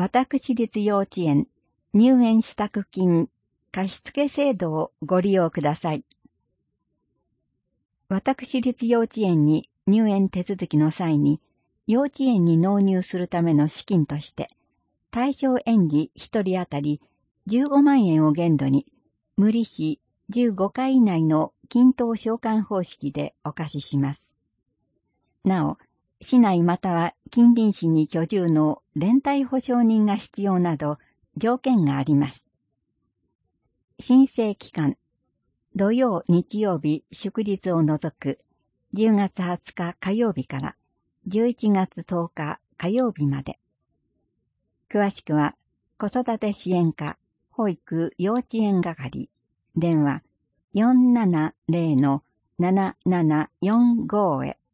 私立幼稚園入園支度金貸付制度をご利用ください。私立幼稚園に入園手続きの際に、幼稚園に納入するための資金として、対象園児1人当たり15万円を限度に、無利子15回以内の均等償還方式でお貸しします。なお、市内または近隣市に居住の連帯保証人が必要など条件があります。申請期間、土曜、日曜日、祝日を除く10月20日火曜日から11月10日火曜日まで。詳しくは子育て支援課保育幼稚園係電話 470-7745 へ。